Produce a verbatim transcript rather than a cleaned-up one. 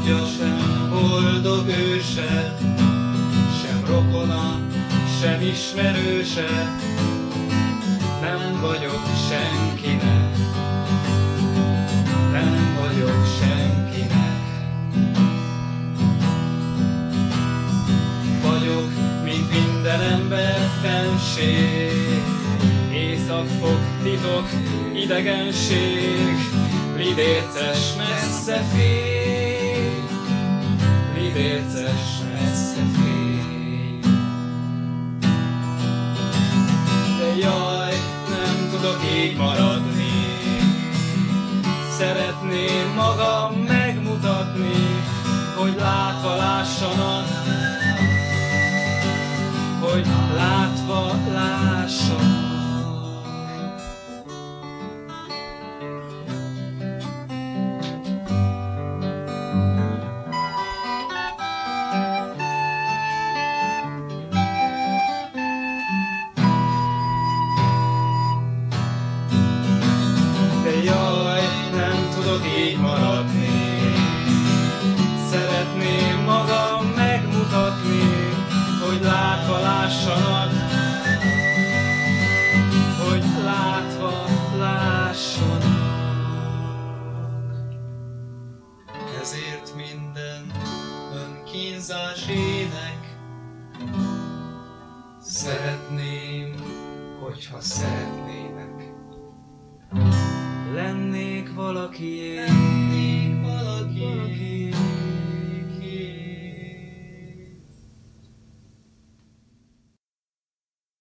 családja, sem boldog őse, sem rokona, sem ismerőse, nem vagyok senkinek, nem vagyok senkinek. Vagyok, mint minden ember fenség, éjszakfog, titok, idegenség, lidérces messze fény, lidérces messze fény. De jaj, nem tudok így maradni, szeretném magam megmutatni, hogy látva lássanak, hogy látva lássanak. De jaj, nem tudok így maradni, szeretném magam megmutatni, hogy látva lássanak, hogy látva lássanak. Ezért minden önkínzás ének, szeretném, hogyha szeretnének. Lennék valakié.